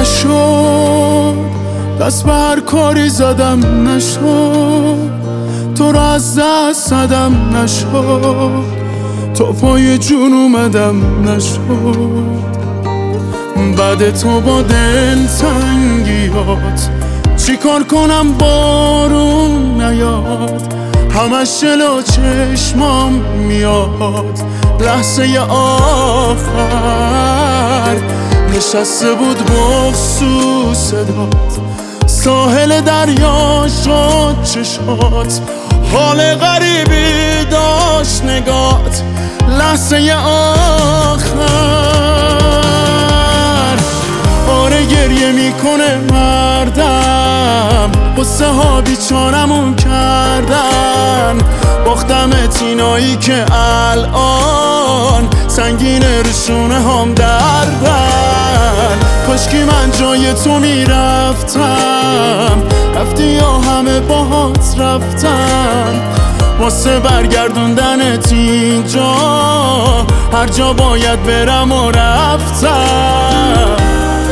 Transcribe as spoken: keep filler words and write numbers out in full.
نشد، دست به هر کاری زدم نشد، تو رو از دست زدم نشد، تو پای جون اومدم نشد. بعد تو با دل تنگیات چی کار کنم بارون نیاد، همش جلو چشمام میاد لحظه آخر. نشسته بود بغض صدات، ساحل دریا شد چشات، حال غریبی داشت نگات لحظه آخر. آره گریه میکنه مردم، قصه ها بیچارمون کردن، باختمت اینایی که الان سنگینه رشونه هم دردن. کاشکی من جای تو میرفتم، رفتی یا همه باهات رفتن، واسه برگردوندنت اینجا هر جا باید برم و رفتم.